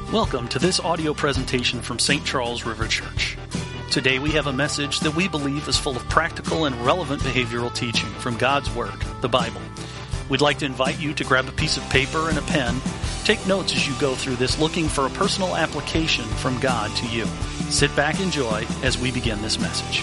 Welcome to this audio presentation from St. Charles River Church. Today we have a message that we believe is full of practical and relevant behavioral teaching from God's Word, the Bible. We'd like to invite you to grab a piece of paper and a pen. Take notes as you go through this, looking for a personal application from God to you. Sit back, enjoy as we begin this message.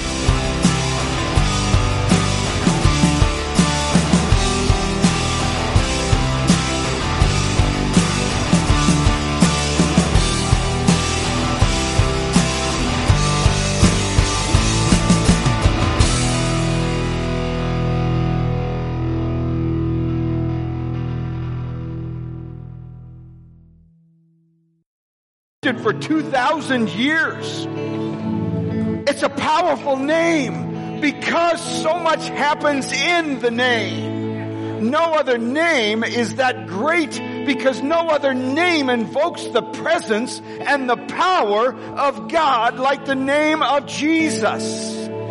For 2,000 years. It's a powerful name because so much happens in the name. No other name is that great because no other name invokes the presence and the power of God like the name of Jesus.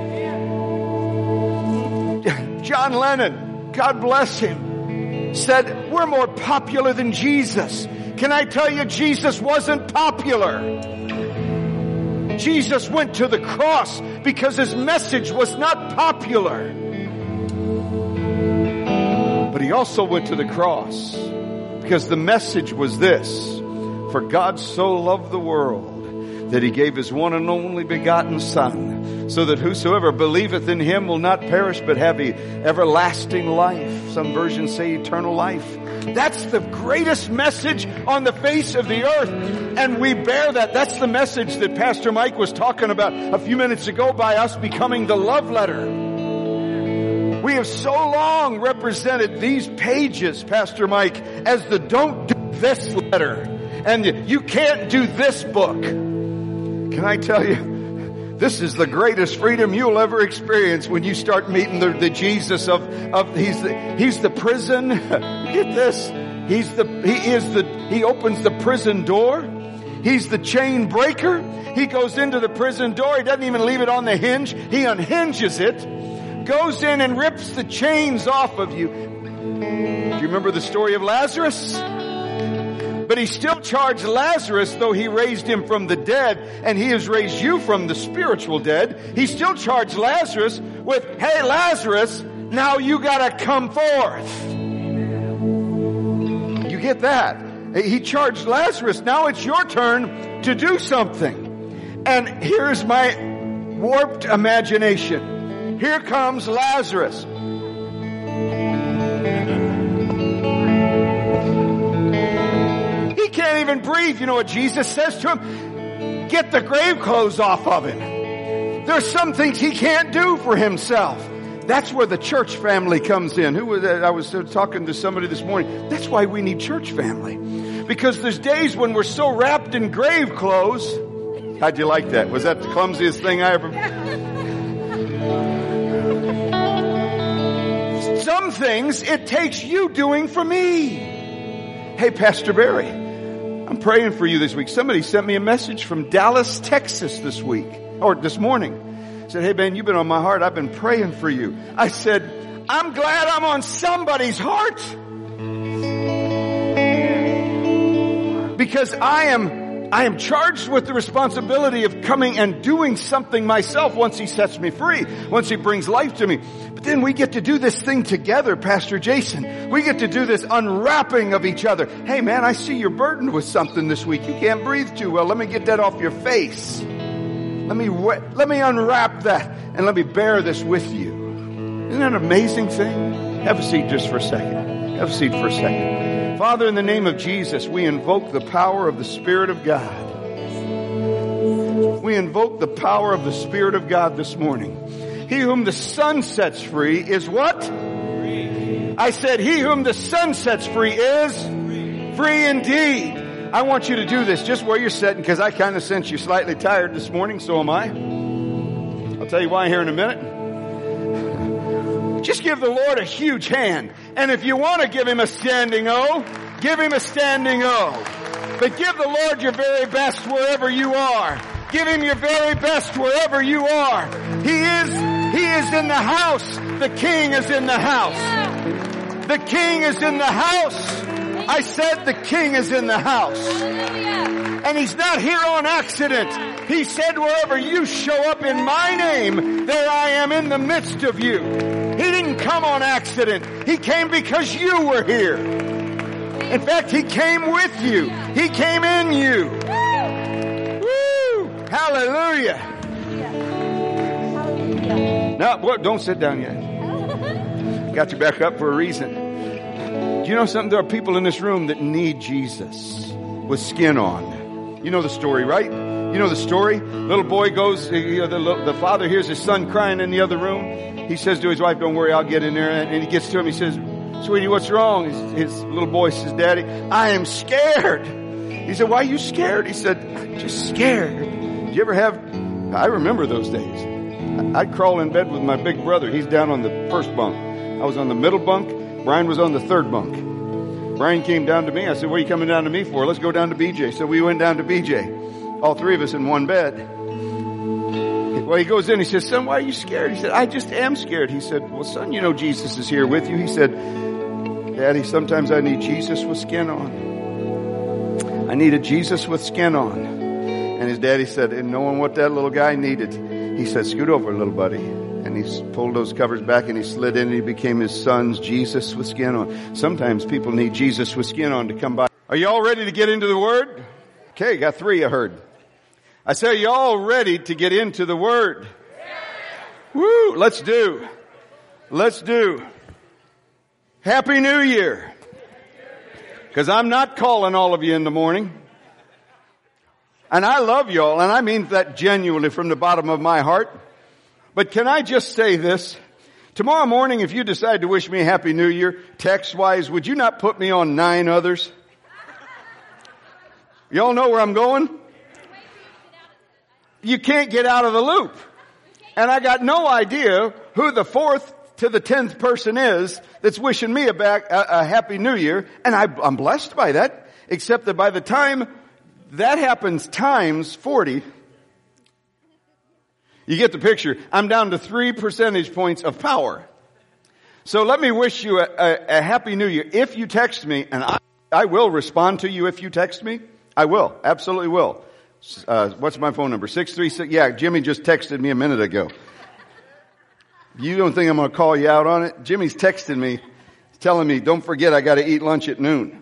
John Lennon, God bless him, said, "We're more popular than Jesus." Can I tell you, Jesus wasn't popular. Jesus went to the cross because his message was not popular. But he also went to the cross because the message was this: for God so loved the world that he gave his one and only begotten Son, so that whosoever believeth in him will not perish but have everlasting life. Some versions say eternal life. That's the greatest message on the face of the earth, and we bear that. That's the message that Pastor Mike was talking about a few minutes ago by us becoming the love letter. We have so long represented these pages, Pastor Mike, as the don't do this letter, and you can't do this book. Can I tell you, this is the greatest freedom you'll ever experience when you start meeting the Jesus of he's the prison. Get this. He opens the prison door. He's the chain breaker. He goes into the prison door. He doesn't even leave it on the hinge. He unhinges it, goes in and rips the chains off of you. Do you remember the story of Lazarus? But he still charged Lazarus, though he raised him from the dead, and he has raised you from the spiritual dead. He still charged Lazarus with, "Hey, Lazarus, now you gotta come forth." You get that? He charged Lazarus, now it's your turn to do something. And here's my warped imagination. Here comes Lazarus. Can't even breathe. You know what Jesus says to him? Get the grave clothes off of him. There's some things he can't do for himself. That's where the church family comes in. I was talking to somebody this morning. That's why we need church family. Because there's days when we're so wrapped in grave clothes. How'd you like that? Was that the clumsiest thing I ever... Some things it takes you doing for me. Hey, Pastor Barry, I'm praying for you this week. Somebody sent me a message from Dallas, Texas this morning. Said, "Hey, Ben, you've been on my heart. I've been praying for you." I said, "I'm glad I'm on somebody's heart. Because I am charged with the responsibility of coming and doing something myself once he sets me free, once he brings life to me. But then we get to do this thing together, Pastor Jason. We get to do this unwrapping of each other. Hey man, I see you're burdened with something this week. You can't breathe too well. Let me get that off your face. Let me unwrap that and let me bear this with you." Isn't that an amazing thing? Have a seat just for a second. Have a seat for a second. Father, in the name of Jesus, we invoke the power of the Spirit of God. We invoke the power of the Spirit of God this morning. He whom the Son sets free is what? Free. I said, he whom the Son sets free is free indeed. I want you to do this just where you're sitting, because I kind of sense you're slightly tired this morning, so am I. I'll tell you why here in a minute. Just give the Lord a huge hand. And if you want to give him a standing O, give him a standing O. But give the Lord your very best wherever you are. Give him your very best wherever you are. He is in the house. The King is in the house. The King is in the house. I said the King is in the house. And He's not here on accident. He said, wherever you show up in my name, there I am in the midst of you. He didn't come on accident. He came because you were here. In fact, He came with you. He came in you. Woo! Hallelujah. No, don't sit down yet. Got you back up for a reason. Do you know something? There are people in this room that need Jesus with skin on. You know the story, right? You know the story? Little boy goes, the father hears his son crying in the other room. He says to his wife, don't worry, I'll get in there. And he gets to him, he says, sweetie, what's wrong? His little boy says, Daddy, I am scared. He said, why are you scared? He said, I'm just scared. Did you ever have, I remember those days. I'd crawl in bed with my big brother. He's down on the first bunk. I was on the middle bunk. Brian was on the third bunk. Brian came down to me. I said, what are you coming down to me for? Let's go down to BJ. So we went down to BJ. All three of us in one bed. Well, he goes in. He says, son, why are you scared? He said, I just am scared. He said, well, son, you know Jesus is here with you. He said, Daddy, sometimes I need Jesus with skin on. I needed Jesus with skin on. And his daddy said, and knowing what that little guy needed, he said, scoot over, little buddy. And he pulled those covers back and he slid in and he became his son's Jesus with skin on. Sometimes people need Jesus with skin on to come by. Are you all ready to get into the Word? Okay, got three I heard. I say, are you all ready to get into the Word? Woo, let's do. Happy New Year. Because I'm not calling all of you in the morning. And I love y'all, and I mean that genuinely from the bottom of my heart. But can I just say this? Tomorrow morning, if you decide to wish me a Happy New Year, text-wise, would you not put me on 9 others? Y'all know where I'm going? You can't get out of the loop. And I got no idea who the 4th to the 10th person is that's wishing me a Happy New Year. And I'm blessed by that, except that by the time that happens times 40, you get the picture. I'm down to 3 percentage points of power. So let me wish you a Happy New Year. If you text me, and I will respond to you if you text me. I will. Absolutely will. What's my phone number? 636. Yeah, Jimmy just texted me a minute ago. You don't think I'm going to call you out on it? Jimmy's texting me, telling me, don't forget I got to eat lunch at noon.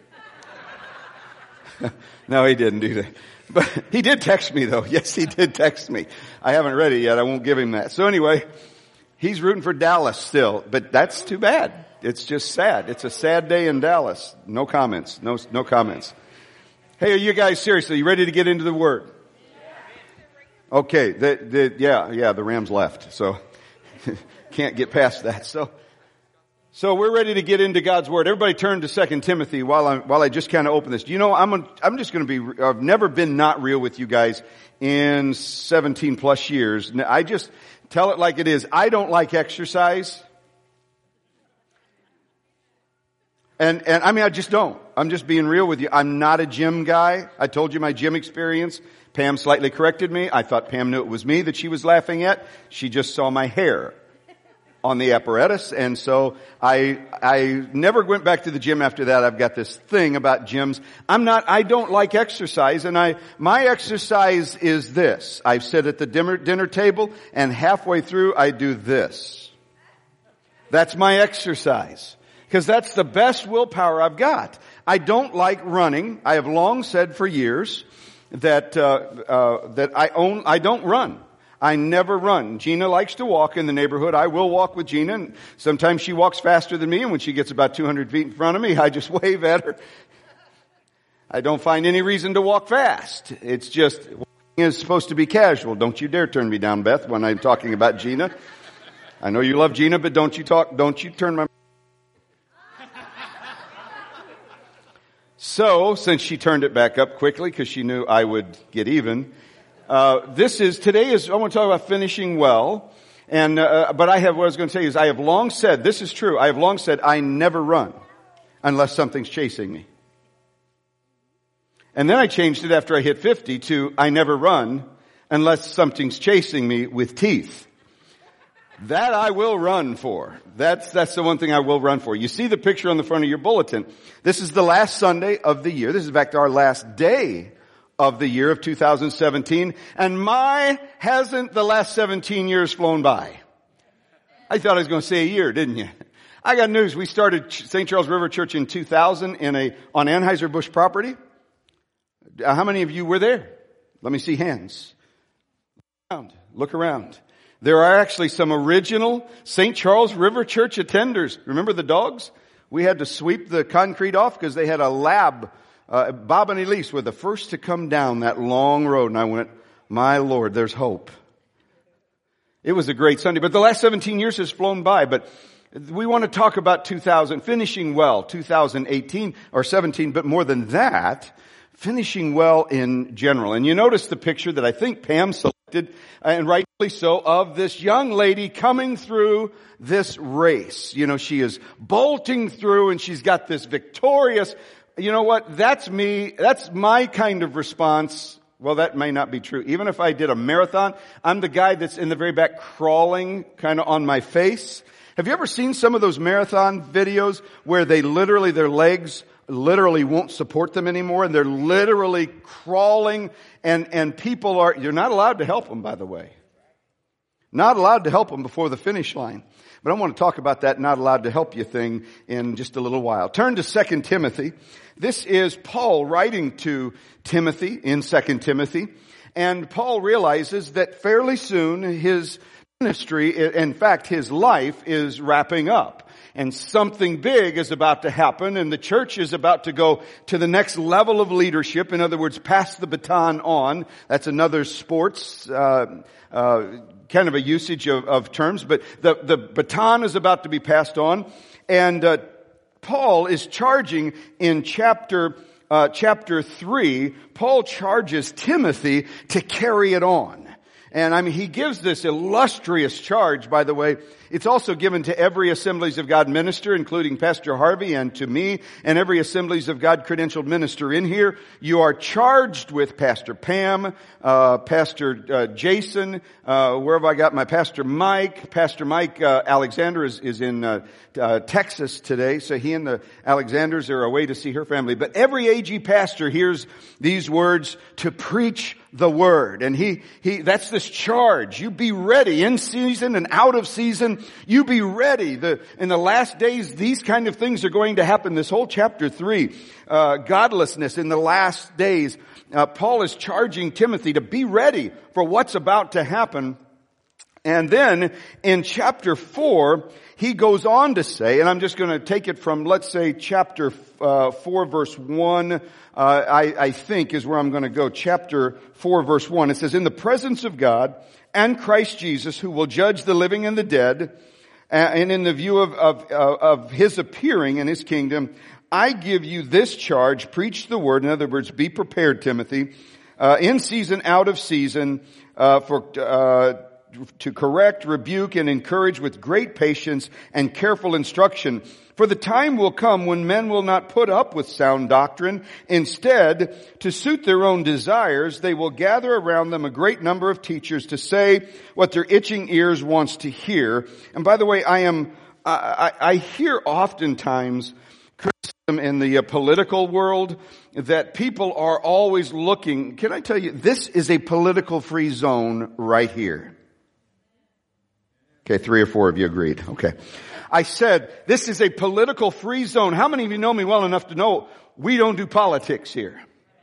No, he didn't do that. But he did text me though. Yes, he did text me. I haven't read it yet. I won't give him that. So anyway, he's rooting for Dallas still, but that's too bad. It's just sad. It's a sad day in Dallas. No comments. No comments. Hey, are you guys serious? Are you ready to get into the Word? Okay. The Rams left. So can't get past that. So we're ready to get into God's Word. Everybody turn to 2 Timothy while I just kind of open this. Do you know, I'm just going to I've never been not real with you guys in 17 plus years. I just tell it like it is. I don't like exercise. And I mean, I just don't. I'm just being real with you. I'm not a gym guy. I told you my gym experience. Pam slightly corrected me. I thought Pam knew it was me that she was laughing at. She just saw my hair on the apparatus. And so I never went back to the gym after that. I've got this thing about gyms. I don't like exercise. And my exercise is this. I sit at the dinner table and halfway through I do this. That's my exercise. Because that's the best willpower I've got. I don't like running. I have long said for years that I don't run. I never run. Gina likes to walk in the neighborhood. I will walk with Gina. And sometimes she walks faster than me. And when she gets about 200 feet in front of me, I just wave at her. I don't find any reason to walk fast. It's just, walking is supposed to be casual. Don't you dare turn me down, Beth, when I'm talking about Gina. I know you love Gina, but don't you turn my... So, since she turned it back up quickly because she knew I would get even, I want to talk about finishing well. And, but what I was going to say is I have long said, this is true, I have long said I never run unless something's chasing me. And then I changed it after I hit 50 to I never run unless something's chasing me with teeth. That I will run for. That's the one thing I will run for. You see the picture on the front of your bulletin. This is the last Sunday of the year. This is in fact our last day of the year of 2017. And hasn't the last 17 years flown by? I thought I was going to say a year, didn't you? I got news. We started St. Charles River Church in 2000 on Anheuser-Busch property. How many of you were there? Let me see hands. Look around. There are actually some original St. Charles River Church attenders. Remember the dogs? We had to sweep the concrete off because they had a lab. Bob and Elise were the first to come down that long road. And I went, my Lord, there's hope. It was a great Sunday. But the last 17 years has flown by. But we want to talk about finishing well, 2018 or 17. But more than that, finishing well in general. And you notice the picture that I think Pam selected, and rightfully so, of this young lady coming through this race. You know, she is bolting through and she's got this victorious, you know what, that's me, that's my kind of response. Well, that may not be true. Even if I did a marathon, I'm the guy that's in the very back crawling kind of on my face. Have you ever seen some of those marathon videos where their legs literally won't support them anymore and they're literally crawling and people you're not allowed to help them, by the way. Not allowed to help them before the finish line. But I want to talk about that not allowed to help you thing in just a little while. Turn to 2 Timothy. This is Paul writing to Timothy in 2 Timothy. And Paul realizes that fairly soon his ministry, in fact his life, is wrapping up. And something big is about to happen, and the church is about to go to the next level of leadership. In other words, pass the baton on. That's another sports kind of a usage of terms, but the baton is about to be passed on. And Paul is charging in chapter 3. Paul charges Timothy to carry it on. And I mean, he gives this illustrious charge, by the way. It's also given to every Assemblies of God minister, including Pastor Harvey and to me, and every Assemblies of God credentialed minister in here. You are charged with Pastor Pam, Pastor Jason, where have I got my Pastor Mike? Pastor Mike Alexander is in Texas today, so he and the Alexanders are away to see her family. But every AG pastor hears these words, to preach the word. And that's this charge. You be ready in season and out of season. You be ready. In the last days, these kind of things are going to happen. This whole chapter 3, godlessness in the last days. Paul is charging Timothy to be ready for what's about to happen. And then in chapter 4, he goes on to say, and I'm just going to take it from, let's say, chapter 4, verse 1, I think is where I'm going to go. Chapter 4, verse 1. It says, in the presence of God and Christ Jesus, who will judge the living and the dead, and in the view of his appearing in his kingdom, I give you this charge, preach the word. In other words, be prepared, Timothy, in season, out of season, to correct, rebuke, and encourage with great patience and careful instruction. For the time will come when men will not put up with sound doctrine. Instead, to suit their own desires, they will gather around them a great number of teachers to say what their itching ears wants to hear. And by the way, I hear oftentimes criticism in the political world that people are always looking. Can I tell you, this is a political free zone right here. Okay, 3 or 4 of you agreed. Okay. I said, this is a political free zone. How many of you know me well enough to know we don't do politics here?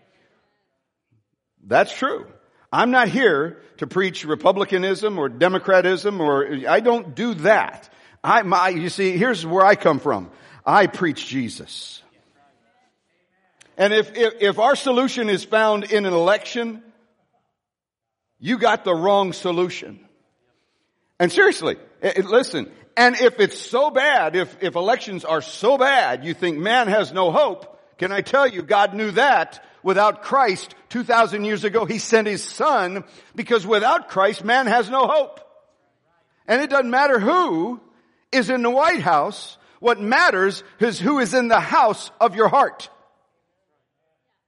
That's true. I'm not here to preach Republicanism or Democratism I don't do that. You see, here's where I come from. I preach Jesus. And if our solution is found in an election, you got the wrong solution. And seriously, listen, and if it's so bad, if elections are so bad, you think man has no hope, can I tell you, God knew that without Christ 2,000 years ago. He sent His Son because without Christ, man has no hope. And it doesn't matter who is in the White House. What matters is who is in the house of your heart.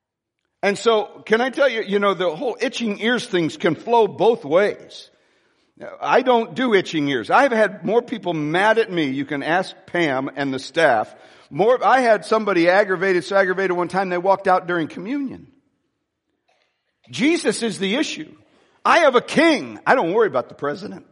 And so, can I tell you, the whole itching ears things can flow both ways. I don't do itching ears. I've had more people mad at me. You can ask Pam and the staff. I had somebody so aggravated one time they walked out during communion. Jesus is the issue. I have a king. I don't worry about the president.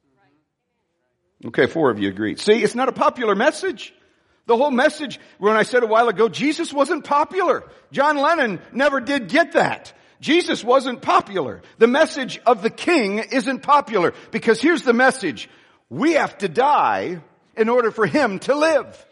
Okay, 4 of you agreed. See, it's not a popular message. The whole message, when I said a while ago, Jesus wasn't popular. John Lennon never did get that. Jesus wasn't popular. The message of the king isn't popular because here's the message. We have to die in order for him to live.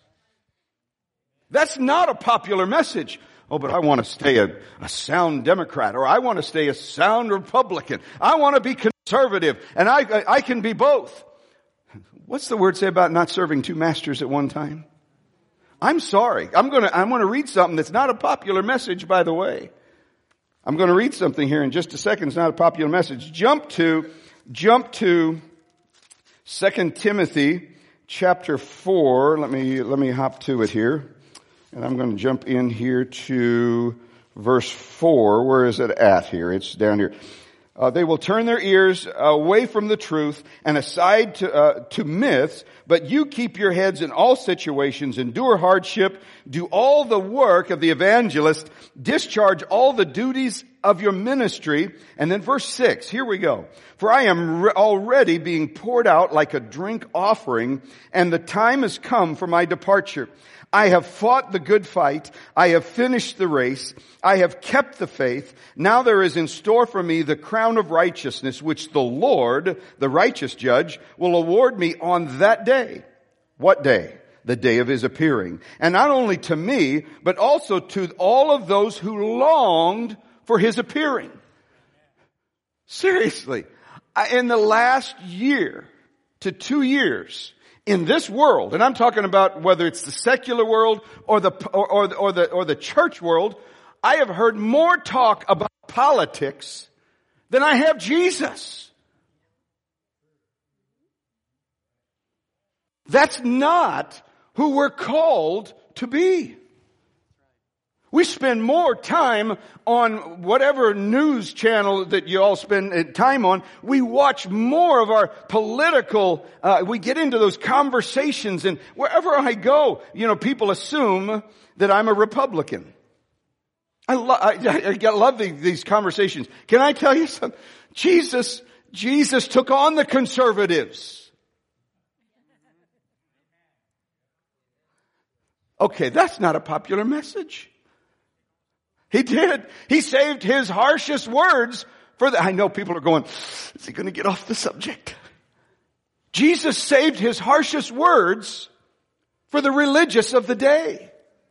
That's not a popular message. Oh, but I want to stay a sound Democrat, or I want to stay a sound Republican. I want to be conservative, and I can be both. What's the word say about not serving 2 masters at one time? I'm sorry. I'm going to read something that's not a popular message, by the way. I'm going to read something here in just a second. It's not a popular message. Jump to 2 Timothy chapter 4. Let me hop to it here. And I'm going to jump in here to verse 4. Where is it at here? It's down here. They will turn their ears away from the truth and aside to myths, but you keep your heads in all situations, endure hardship, do all the work of the evangelist, discharge all the duties of your ministry. And then verse 6, here we go. For I am already being poured out like a drink offering, and the time has come for my departure. I have fought the good fight. I have finished the race. I have kept the faith. Now there is in store for me the crown of righteousness, which the Lord, the righteous judge, will award me on that day. What day? The day of his appearing. And not only to me, but also to all of those who longed for his appearing. Seriously, in the last year to 2 years, in this world, and I'm talking about whether it's the secular world or the church world, I have heard more talk about politics than I have Jesus. That's not who we're called to be. We spend more time on whatever news channel that you all spend time on. We watch more of our political, we get into those conversations, and wherever I go, people assume that I'm a Republican. I love these conversations. Can I tell you something? Jesus took on the conservatives. Okay, that's not a popular message. He did. He saved his harshest words for I know people are going, is he going to get off the subject? Jesus saved his harshest words for the religious of the day.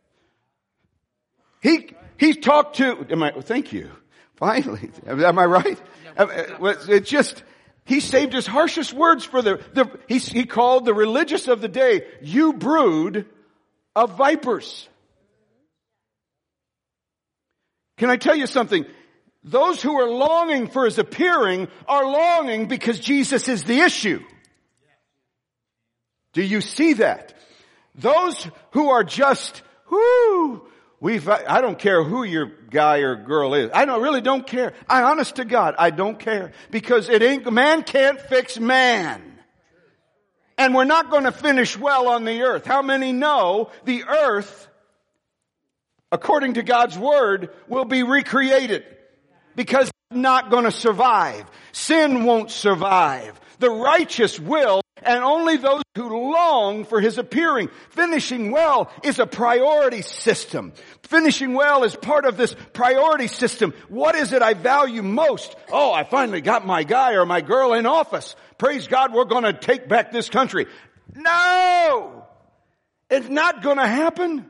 He talked to, thank you. Finally. Am I right? It's just, he saved his harshest words for he called the religious of the day, you brood of vipers. Can I tell you something? Those who are longing for his appearing are longing because Jesus is the issue. Do you see that? Those who are just, I don't care who your guy or girl is. I really don't care. Honest to God, I don't care. Because man can't fix man. And we're not going to finish well on the earth. How many know the earth, according to God's word, will be recreated? Because it's not going to survive. Sin won't survive. The righteous will, and only those who long for his appearing. Finishing well is a priority system. Finishing well is part of this priority system. What is it I value most? Oh, I finally got my guy or my girl in office. Praise God, we're going to take back this country. No! It's not going to happen.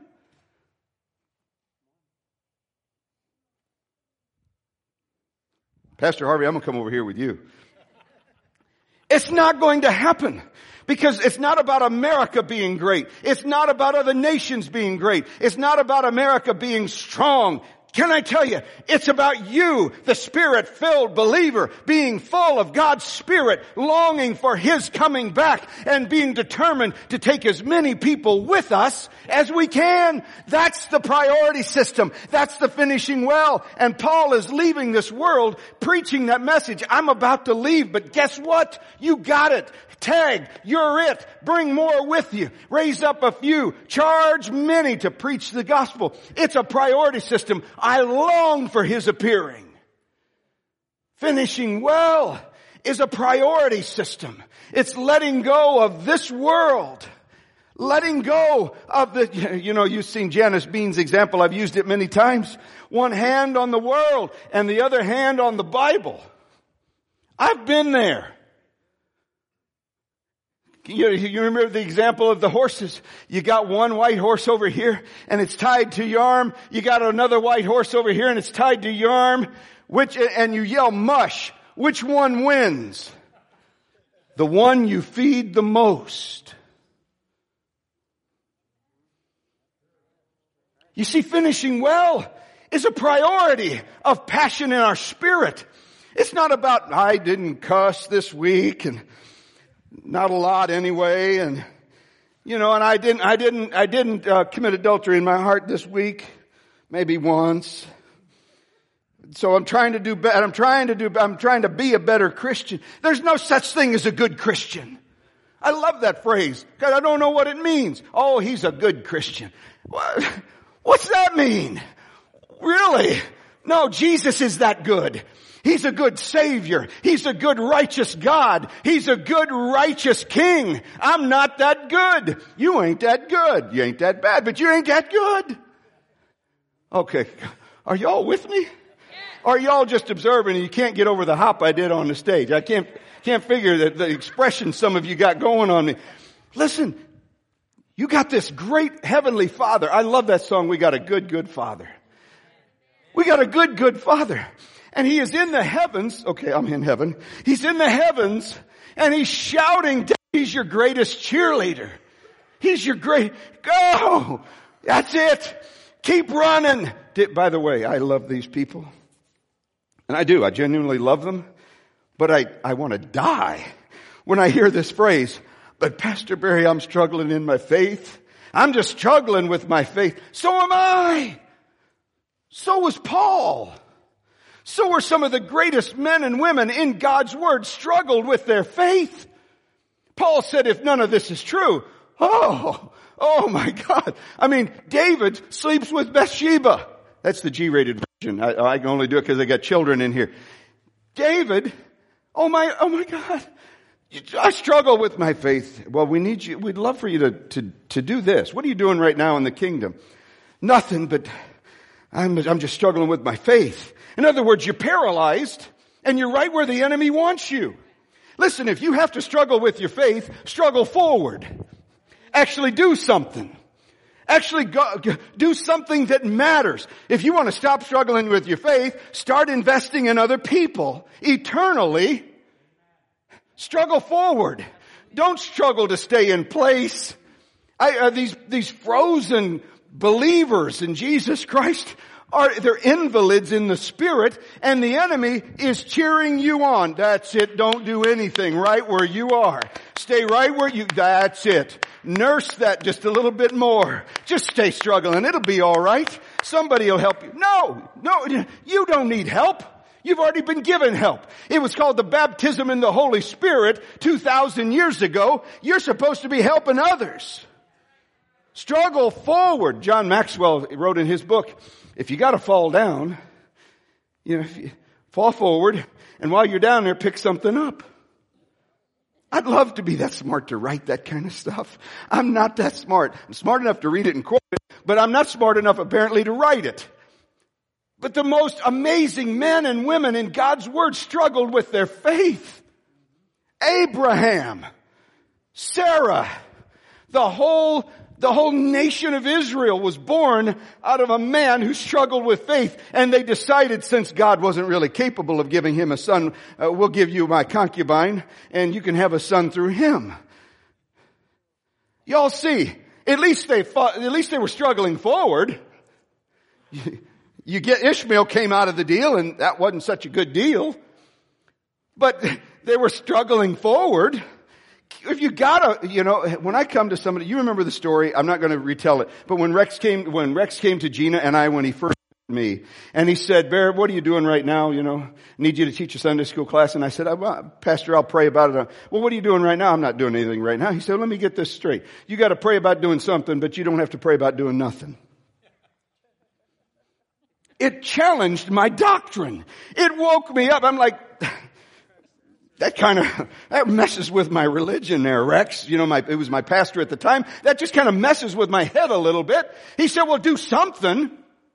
Pastor Harvey, I'm going to come over here with you. It's not going to happen. Because it's not about America being great. It's not about other nations being great. It's not about America being strong. Can I tell you, it's about you, the Spirit-filled believer, being full of God's Spirit, longing for His coming back, and being determined to take as many people with us as we can. That's the priority system. That's the finishing well. And Paul is leaving this world preaching that message. I'm about to leave, but guess what? You got it. Tag, you're it. Bring more with you. Raise up a few. Charge many to preach the gospel. It's a priority system. I long for His appearing. Finishing well is a priority system. It's letting go of this world. Letting go of you've seen Janice Bean's example. I've used it many times. One hand on the world and the other hand on the Bible. I've been there. You remember the example of the horses. You got one white horse over here and it's tied to your arm. You got another white horse over here and it's tied to your arm. And you yell mush. Which one wins? The one you feed the most. You see, finishing well is a priority of passion in our spirit. It's not about, I didn't cuss this week and not a lot anyway, and I didn't commit adultery in my heart this week, maybe once. So I'm trying to be a better Christian. There's no such thing as a good Christian. I love that phrase because I don't know what it means. Oh, he's a good Christian. What's that mean? Really? No, Jesus is that good. He's a good Savior. He's a good righteous God. He's a good righteous King. I'm not that good. You ain't that good. You ain't that bad, but you ain't that good. Okay. Are y'all with me? Or are y'all just observing and you can't get over the hop I did on the stage? I can't figure the expression some of you got going on me. Listen, you got this great heavenly Father. I love that song. We got a good, good Father. We got a good, good Father. And He is in the heavens. Okay, I'm in heaven. He's in the heavens and He's shouting, He's your greatest cheerleader. He's your go! That's it! Keep running! By the way, I love these people. And I do. I genuinely love them. But I want to die when I hear this phrase. But Pastor Barry, I'm struggling in my faith. I'm just struggling with my faith. So am I. So was Paul. So were some of the greatest men and women in God's Word struggled with their faith. Paul said, if none of this is true, oh my God. I mean, David sleeps with Bathsheba. That's the G-rated version. I can only do it because I got children in here. David, oh my God. I struggle with my faith. Well, we need you. We'd love for you to do this. What are you doing right now in the kingdom? Nothing, but I'm just struggling with my faith. In other words, you're paralyzed and you're right where the enemy wants you. Listen, if you have to struggle with your faith, struggle forward. Actually do something. Actually do something that matters. If you want to stop struggling with your faith, start investing in other people eternally. Struggle forward. Don't struggle to stay in place. These frozen believers in Jesus Christ they're invalids in the Spirit, and the enemy is cheering you on. That's it. Don't do anything right where you are. Stay right where that's it. Nurse that just a little bit more. Just stay struggling. It'll be all right. Somebody will help you. No, you don't need help. You've already been given help. It was called the baptism in the Holy Spirit 2,000 years ago. You're supposed to be helping others. Struggle forward. John Maxwell wrote in his book, if you got to fall down, if you fall forward, and while you're down there, pick something up. I'd love to be that smart to write that kind of stuff. I'm not that smart. I'm smart enough to read it and quote it, but I'm not smart enough apparently to write it. But the most amazing men and women in God's Word struggled with their faith. Abraham, Sarah, the whole nation of Israel was born out of a man who struggled with faith. And they decided, since God wasn't really capable of giving him a son, we'll give you my concubine and you can have a son through him. Y'all see, at least they were struggling forward. You get Ishmael came out of the deal, and that wasn't such a good deal. But they were struggling forward. If you gotta, when I come to somebody, you remember the story, I'm not gonna retell it, but when Rex came to Gina and I when he first met me, and he said, Barrett, what are you doing right now? Need you to teach a Sunday school class. And I said, Pastor, I'll pray about it. Well, what are you doing right now? I'm not doing anything right now. He said, let me get this straight. You gotta pray about doing something, but you don't have to pray about doing nothing. It challenged my doctrine. It woke me up. I'm like, that messes with my religion there, Rex. It was my pastor at the time. That just kind of messes with my head a little bit. He said, well, do something.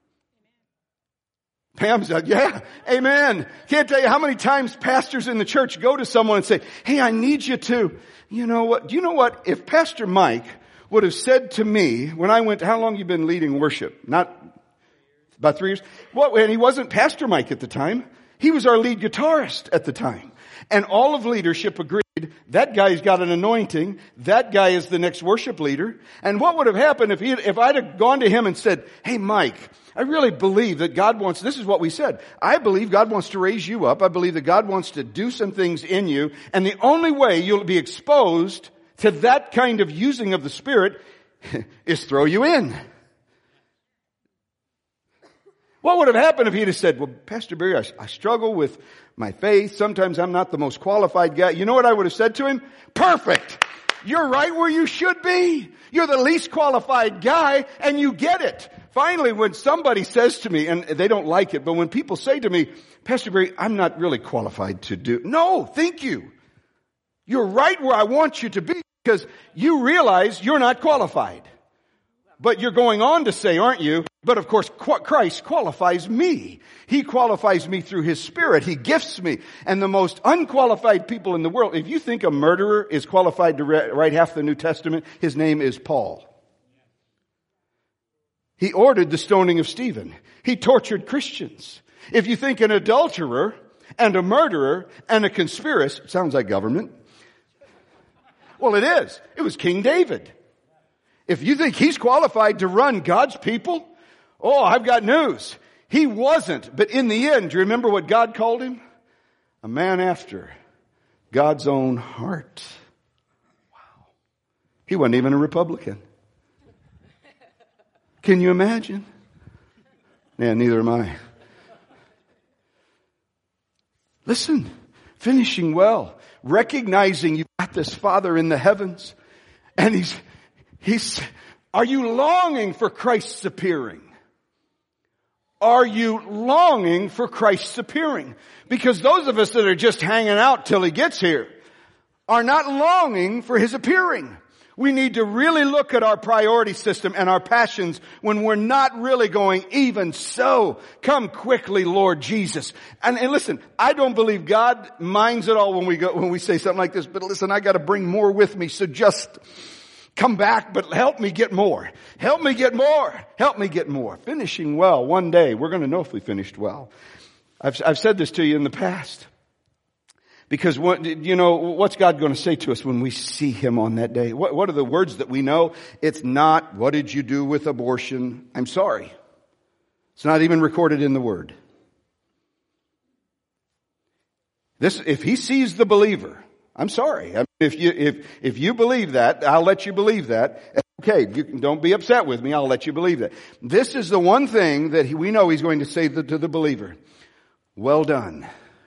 Pam said, yeah, amen. Can't tell you how many times pastors in the church go to someone and say, hey, I need you to, do you know what? If Pastor Mike would have said to me when I went, how long you been leading worship? Not about 3 years. And he wasn't Pastor Mike at the time. He was our lead guitarist at the time. And all of leadership agreed, that guy's got an anointing, that guy is the next worship leader. And what would have happened if I'd have gone to him and said, hey Mike, I really believe that God wants, this is what we said, I believe God wants to raise you up, I believe that God wants to do some things in you, and the only way you'll be exposed to that kind of using of the Spirit is throw you in. What would have happened if he'd have said, well, Pastor Barry, I struggle with my faith. Sometimes I'm not the most qualified guy. You know what I would have said to him? Perfect. You're right where you should be. You're the least qualified guy, and you get it. Finally, when somebody says to me, and they don't like it, but when people say to me, Pastor Barry, I'm not really qualified to do. No, thank you. You're right where I want you to be because you realize you're not qualified. But you're going on to say, aren't you? But of course, Christ qualifies me. He qualifies me through His Spirit. He gifts me. And the most unqualified people in the world, if you think a murderer is qualified to write half the New Testament, his name is Paul. He ordered the stoning of Stephen. He tortured Christians. If you think an adulterer and a murderer and a conspiracist, sounds like government. Well, it is. It was King David. If you think he's qualified to run God's people, oh, I've got news. He wasn't. But in the end, do you remember what God called him? A man after God's own heart. Wow. He wasn't even a Republican. Can you imagine? Yeah, neither am I. Listen, finishing well, recognizing you've got this Father in the heavens, and He's, are you longing for Christ's appearing? Are you longing for Christ's appearing? Because those of us that are just hanging out till He gets here are not longing for His appearing. We need to really look at our priority system and our passions when we're not really going, even so, come quickly, Lord Jesus. And listen, I don't believe God minds at all when we say something like this, but listen, I got to bring more with me, so just come back, but help me get more. Help me get more. Help me get more. Finishing well. One day, we're going to know if we finished well. I've said this to you in the past. Because what's God going to say to us when we see Him on that day? What are the words that we know? It's not, what did you do with abortion? I'm sorry. It's not even recorded in the Word. If He sees the believer, I'm sorry. I mean, if you believe that, I'll let you believe that. Okay, don't be upset with me. I'll let you believe that. This is the one thing that we know He's going to say to the believer. Well done.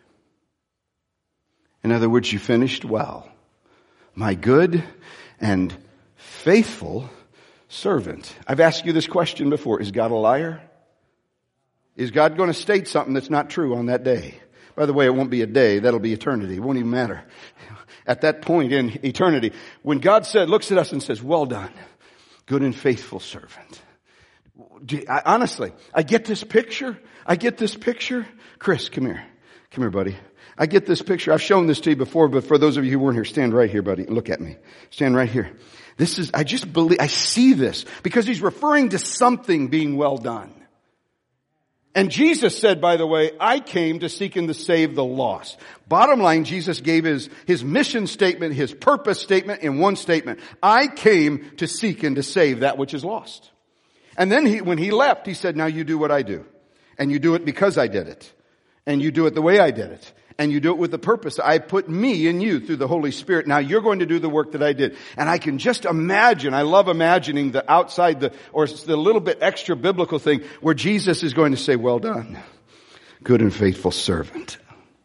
In other words, you finished well. My good and faithful servant. I've asked you this question before. Is God a liar? Is God going to state something that's not true on that day? By the way, it won't be a day. That'll be eternity. It won't even matter. At that point in eternity, when God looks at us and says, well done, good and faithful servant. Honestly, I get this picture. Chris, come here. Come here, buddy. I get this picture. I've shown this to you before, but for those of you who weren't here, stand right here, buddy. Look at me. Stand right here. I see this because He's referring to something being well done. And Jesus said, by the way, I came to seek and to save the lost. Bottom line, Jesus gave his mission statement, His purpose statement in one statement. I came to seek and to save that which is lost. And then when He left, He said, now you do what I do. And you do it because I did it. And you do it the way I did it. And you do it with the purpose. I put me in you through the Holy Spirit. Now you're going to do the work that I did. And I can just imagine, I love imagining the outside, or the little bit extra biblical thing where Jesus is going to say, well done, good and faithful servant.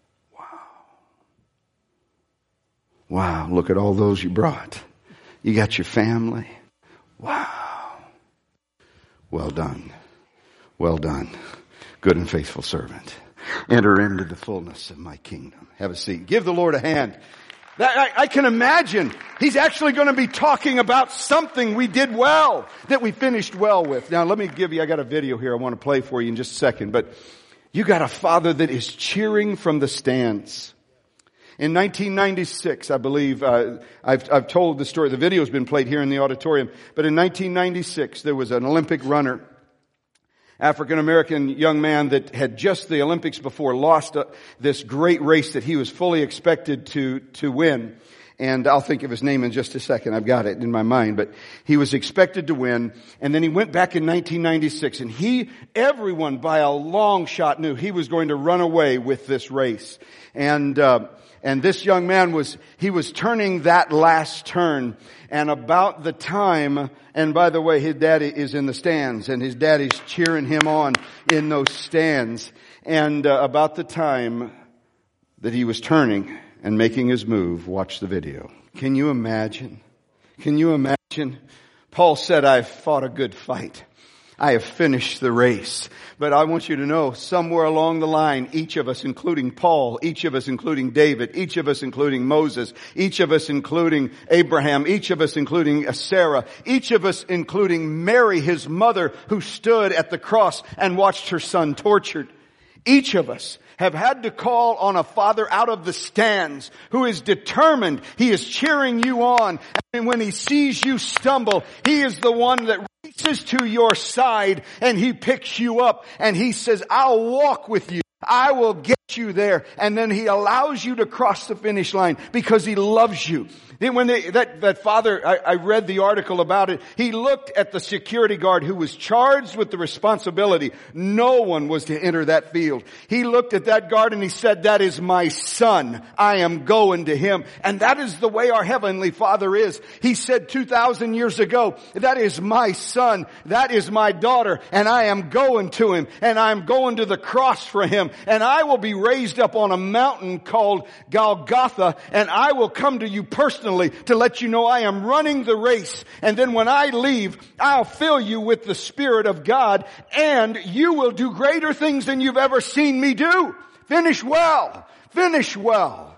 Wow, look at all those you brought. You got your family. Wow. Well done. Well done, good and faithful servant. Enter into the fullness of my kingdom. Have a seat. Give the Lord a hand. I can imagine He's actually going to be talking about something we did well, that we finished well with. Now let me give you, I got a video here I want to play for you in just a second, but you got a father that is cheering from the stands. In 1996, I believe, I've told the story, the video's been played here in the auditorium, but in 1996 there was an Olympic runner, African-American young man that had just the Olympics before lost this great race that he was fully expected to win. And I'll think of his name in just a second. I've got it in my mind. But he was expected to win. And then he went back in 1996. And everyone by a long shot knew he was going to run away with this race. And this young man was turning that last turn. And about the time, and by the way, his daddy is in the stands, and his daddy's cheering him on in those stands. And about the time that he was turning and making his move, watch the video. Can you imagine? Can you imagine? Paul said, I've fought a good fight. I have finished the race. But I want you to know, somewhere along the line, each of us, including Paul, each of us, including David, each of us, including Moses, each of us, including Abraham, each of us, including Sarah, each of us, including Mary, his mother, who stood at the cross and watched her son tortured. Each of us have had to call on a father out of the stands who is determined. He is cheering you on. And when he sees you stumble, he is the one that reaches to your side and he picks you up and he says, I'll walk with you. I will get you there. And then he allows you to cross the finish line because he loves you. Then when that father, I read the article about it, he looked at the security guard who was charged with the responsibility. No one was to enter that field. He looked at that guard and he said, that is my son. I am going to him. And that is the way our Heavenly Father is. He said 2,000 years ago, that is my son. That is my daughter. And I am going to him. And I am going to the cross for him. And I will be raised up on a mountain called Golgotha. And I will come to you personally to let you know I am running the race. And then when I leave, I'll fill you with the Spirit of God and you will do greater things than you've ever seen me do. Finish well. Finish well.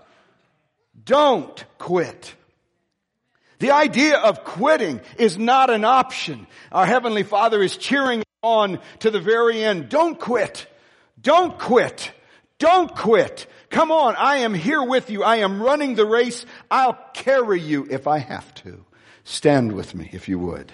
Don't quit. The idea of quitting is not an option. Our Heavenly Father is cheering on to the very end. Don't quit. Don't quit. Don't quit. Come on, I am here with you. I am running the race. I'll carry you if I have to. Stand with me if you would.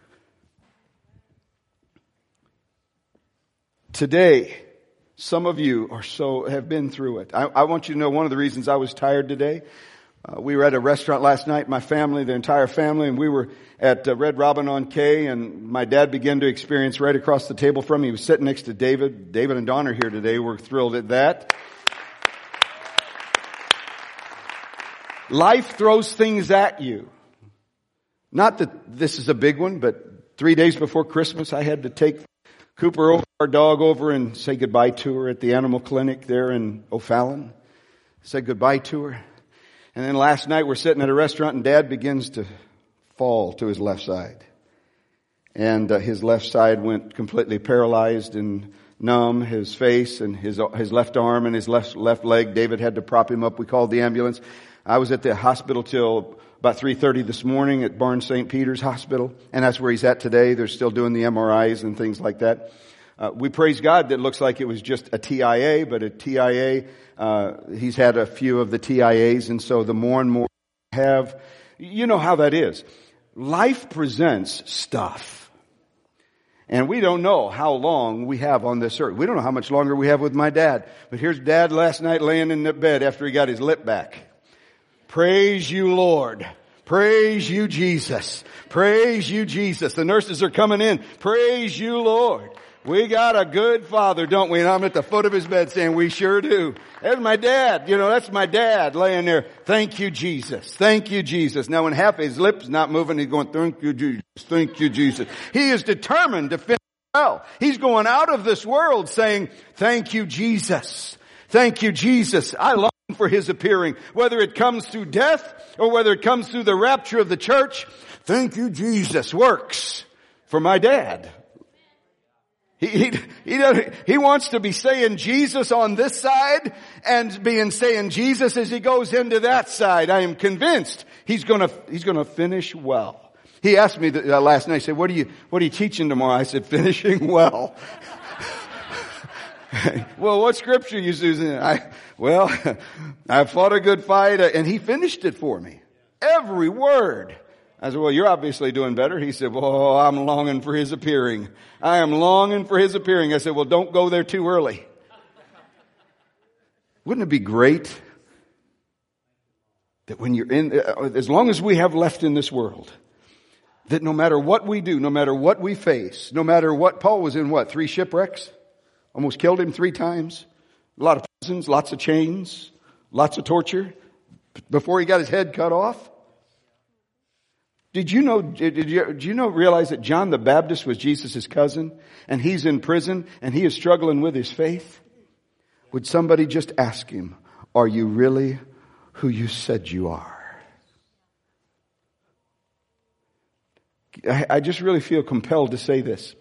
Today, some of you have been through it. I want you to know one of the reasons I was tired today. We were at a restaurant last night, my family, the entire family, and we were at Red Robin on K, and my dad began to experience right across the table from me. He was sitting next to David. David and Don are here today. We're thrilled at that. Life throws things at you. Not that this is a big one, but 3 days before Christmas, I had to take Cooper, our dog, over and say goodbye to her at the animal clinic there in O'Fallon. Said goodbye to her. And then last night we're sitting at a restaurant and Dad begins to fall to his left side. And his left side went completely paralyzed and numb, his face and his left arm and his left leg. David had to prop him up. We called the ambulance. I was at the hospital till about 3:30 this morning at Barnes St. Peter's Hospital. And that's where he's at today. They're still doing the MRIs and things like that. We praise God that it looks like it was just a TIA, but a TIA, he's had a few of the TIAs, and so the more and more we have, you know how that is. Life presents stuff. And we don't know how long we have on this earth. We don't know how much longer we have with my dad. But here's Dad last night laying in the bed after he got his lip back. Praise you, Lord. Praise you, Jesus. Praise you, Jesus. The nurses are coming in. Praise you, Lord. We got a good Father, don't we? And I'm at the foot of his bed saying, we sure do. There's my dad. That's my dad laying there. Thank you, Jesus. Thank you, Jesus. Now when half his lips not moving, he's going, thank you, Jesus. Thank you, Jesus. He is determined to finish well. He's going out of this world saying, thank you, Jesus. Thank you, Jesus. I long for his appearing, whether it comes through death or whether it comes through the rapture of the church. Thank you, Jesus works for my dad. He wants to be saying Jesus on this side and saying Jesus as he goes into that side. I am convinced he's going to finish well. He asked me last night, he said, what are you teaching tomorrow? I said, finishing well. Well, what scripture are you using? I fought a good fight, and he finished it for me. Every word. I said, well, you're obviously doing better. He said, well, I'm longing for his appearing. I am longing for his appearing. I said, well, don't go there too early. Wouldn't it be great that when you're as long as we have left in this world, that no matter what we do, no matter what we face, no matter what, Paul was in 3 shipwrecks? Almost killed him 3 times. A lot of prisons, lots of chains, lots of torture before he got his head cut off. Did you realize that John the Baptist was Jesus' cousin and he's in prison and he is struggling with his faith? Would somebody just ask him, are you really who you said you are? I just really feel compelled to say this.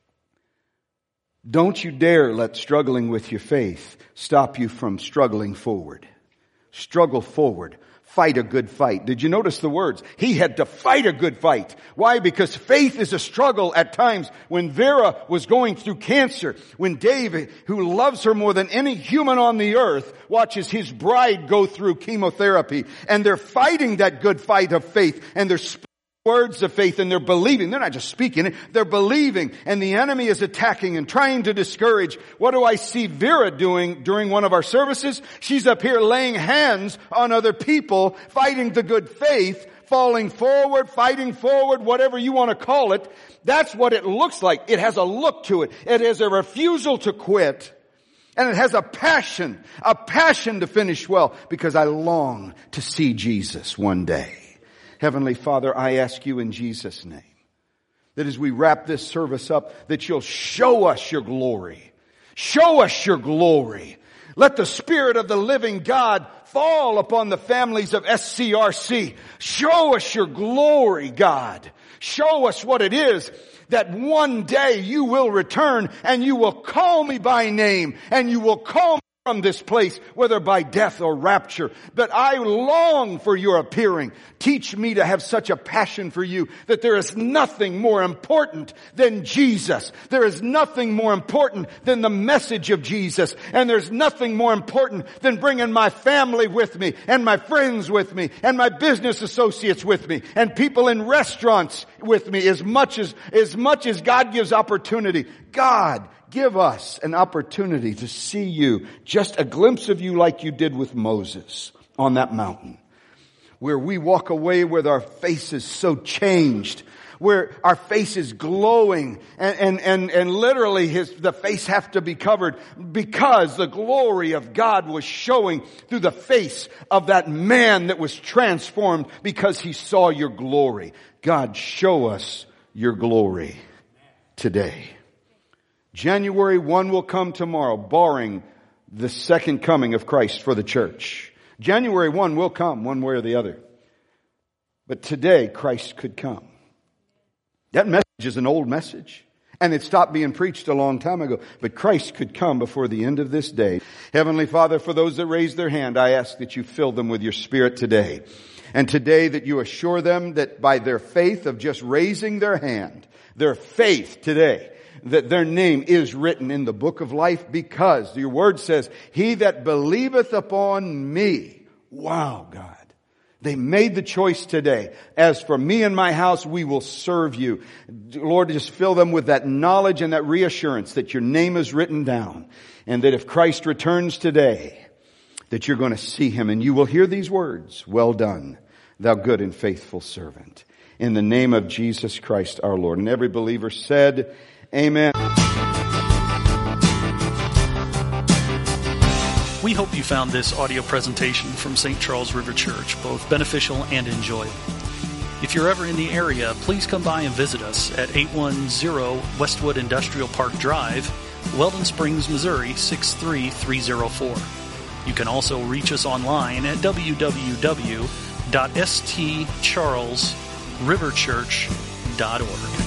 Don't you dare let struggling with your faith stop you from struggling forward. Struggle forward. Fight a good fight. Did you notice the words? He had to fight a good fight. Why? Because faith is a struggle at times. When Vera was going through cancer, when David, who loves her more than any human on the earth, watches his bride go through chemotherapy, and they're fighting that good fight of faith, and they're words of faith, and they're believing. They're not just speaking it, they're believing. And the enemy is attacking and trying to discourage. What do I see Vera doing during one of our services? She's up here laying hands on other people, fighting the good faith, falling forward, fighting forward, whatever you want to call it. That's what it looks like. It has a look to it. It has a refusal to quit. And it has a passion to finish well, because I long to see Jesus one day. Heavenly Father, I ask you in Jesus' name that as we wrap this service up, that you'll show us your glory. Show us your glory. Let the Spirit of the living God fall upon the families of SCRC. Show us your glory, God. Show us what it is that one day you will return and you will call me by name and you will call me from this place, whether by death or rapture. But I long for your appearing. Teach me to have such a passion for you that there is nothing more important than Jesus. There is nothing more important than the message of Jesus. And there's nothing more important than bringing my family with me and my friends with me and my business associates with me and people in restaurants with me as much as God gives opportunity. God, give us an opportunity to see you, just a glimpse of you like you did with Moses on that mountain, where we walk away with our faces so changed, where our face is glowing and literally the face have to be covered because the glory of God was showing through the face of that man that was transformed because he saw your glory. God, show us your glory today. January 1 will come tomorrow, barring the second coming of Christ for the church. January 1 will come one way or the other. But today, Christ could come. That message is an old message, and it stopped being preached a long time ago. But Christ could come before the end of this day. Heavenly Father, for those that raise their hand, I ask that you fill them with your Spirit today. And today that you assure them that by their faith of just raising their hand, their faith today, that their name is written in the book of life, because your word says, he that believeth upon me. Wow, God. They made the choice today. As for me and my house, we will serve you. Lord, just fill them with that knowledge and that reassurance that your name is written down. And that if Christ returns today, that you're going to see him and you will hear these words. Well done, thou good and faithful servant. In the name of Jesus Christ our Lord. And every believer said, Amen. We hope you found this audio presentation from St. Charles River Church both beneficial and enjoyable. If you're ever in the area, please come by and visit us at 810 Westwood Industrial Park Drive, Weldon Springs, Missouri 63304. You can also reach us online at www.stcharlesriverchurch.org.